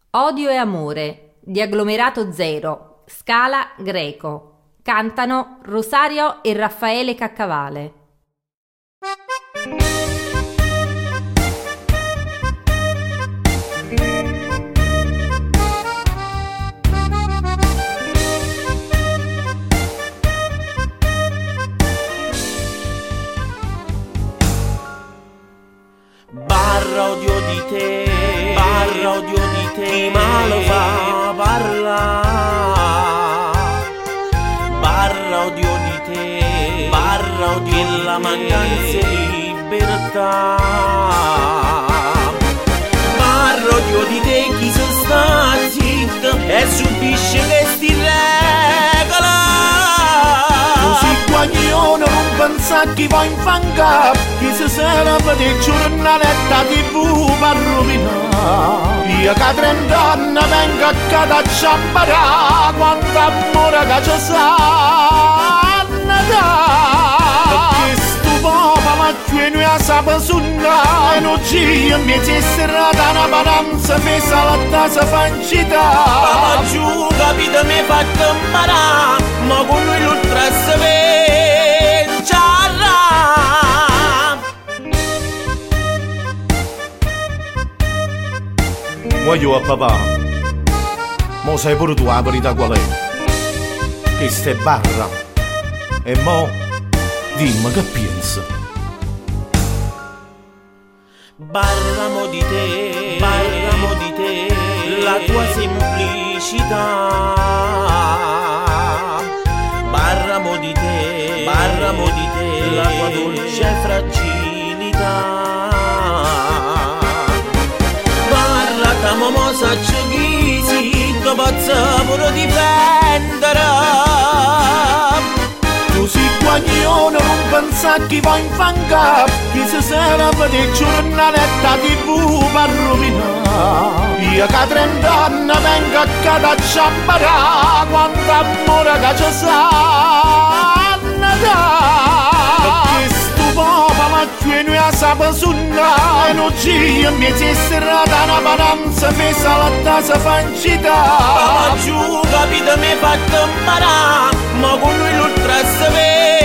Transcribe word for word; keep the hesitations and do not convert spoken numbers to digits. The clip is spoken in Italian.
Odio e amore di Agglomerato Zero, Scala Greco. Cantano Rosario e Raffaele Caccavale. Barra odio di te, barra odio di te, chi malo fa parla. Barra odio di te, barra odio di la mancanza di libertà. Barra odio di te, chi si sta zitto e subisce che sti regola. Così guaglione non pensa chi va in fanca, chi si serve di giornaletta tivù per rovinare. Io che trent'anni vengo a casa a ciamparà, quanto amore che ci sanno dà. Perché sto papa ma qui a sape sunna, e non ci mi si serrata una pananza, fesa la tasa fancita. Papa giù capito mi fatto imparare, ma con lui l'ultra se venciarà. Voglio a papà, mo sai pure tu la verità qual è? Che ste barra, e mo dimmi che pensa. Barramo di te, barramo di te, la tua semplicità. Barramo di te, barramo di te, la tua dolce fragilità. Barra mo saccio chi si capazza pure difendere. Così guaglione non pensa chi va in fanca, chi si serve di giornaletta tivù per rovinare. Io che trent'anni vengo a casa a ciamparà, quanto amore che ci sanno dà. Perché sto papa ma qui a sape sunna, e non ci mi si serrata una pananza, fesa la tasa fancita. Papa giù capito mi fatto imparare, ma con lui l'ultra se vede.